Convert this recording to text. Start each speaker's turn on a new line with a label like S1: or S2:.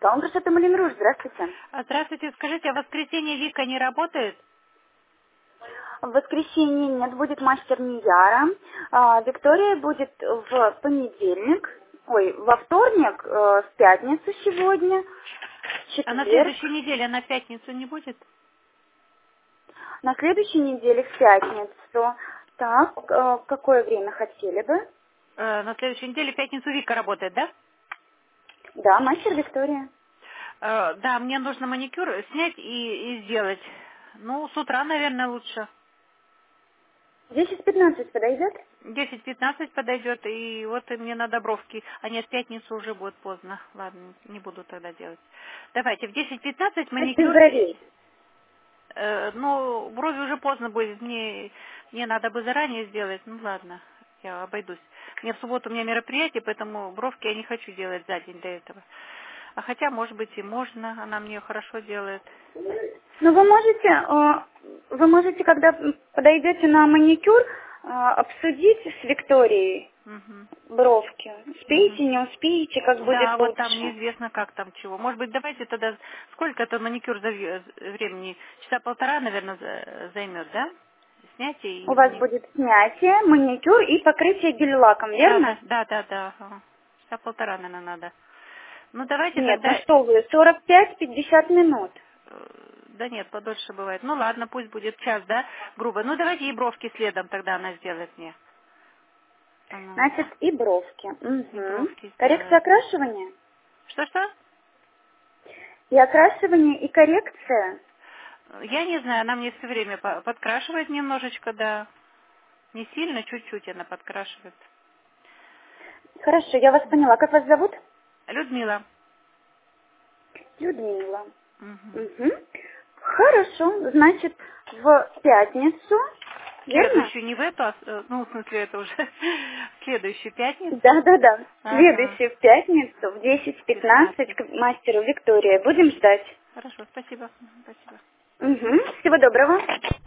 S1: Салон красоты Мулин Руж, здравствуйте.
S2: Здравствуйте, скажите, а в воскресенье Вика не работает?
S1: В воскресенье нет, будет мастер Нияра. Виктория будет в понедельник, во вторник, в пятницу сегодня, в
S2: А на
S1: четверг.
S2: следующей неделе она в пятницу не будет?
S1: На следующей неделе в пятницу. Так, какое время хотели бы?
S2: На следующей неделе в пятницу Вика работает, да?
S1: Да, мастер Виктория.
S2: Да, мне нужно маникюр снять и сделать. Ну, с утра, наверное, лучше.
S1: 10-15 подойдет?
S2: 10-15 подойдет, и вот и мне надо бровки. А нет, в пятницу уже будет поздно. Ладно, не буду тогда делать. Давайте, в 10-15
S1: Без
S2: маникюр.
S1: бровей.
S2: Ну, брови уже поздно будет. Мне надо бы заранее сделать. Ну, ладно, я обойдусь. Мне в субботу у меня мероприятие, поэтому бровки я не хочу делать за день до этого. А хотя, может быть, и можно. Она мне хорошо делает.
S1: Ну, вы можете, когда подойдете на маникюр, обсудить с Викторией
S2: Мгм.
S1: бровки.
S2: Мгм.
S1: Успеете, не успеете, как будет
S2: Да, вот там
S1: лучше.
S2: неизвестно, как там чего. Может быть, давайте тогда... Сколько это маникюр времени? Часа полтора, наверное, займет, да? Снятие
S1: У
S2: и
S1: вас
S2: маникюр.
S1: будет снятие, маникюр и покрытие гель-лаком,
S2: Да,
S1: верно?
S2: да. Ага. Часа полтора, наверное, надо. Ну, давайте
S1: Нет, ну
S2: тогда...
S1: что вы, 45-50 минут.
S2: Да нет, подольше бывает. Ну, ладно, пусть будет час, да, грубо. Ну, давайте и бровки следом тогда она сделает мне. Она
S1: Значит, и бровки.
S2: и
S1: Угу.
S2: бровки
S1: Коррекция
S2: сделает.
S1: окрашивания?
S2: Что-что?
S1: И окрашивание, и коррекция.
S2: Я не знаю, она мне все время подкрашивает немножечко, да. Не сильно, чуть-чуть она подкрашивает.
S1: Хорошо, я вас поняла. Как вас зовут?
S2: Людмила.
S1: Людмила.
S2: Мгм.
S1: Угу. Хорошо, значит, в пятницу, верно?
S2: Следующую, не в эту, ну, в смысле, это уже следующую пятницу.
S1: Да.
S2: Ага.
S1: Следующую в пятницу в 10:15
S2: 15.
S1: к мастеру Виктории. Будем ждать.
S2: Хорошо, спасибо. Мгм, спасибо.
S1: Угу. Всего доброго.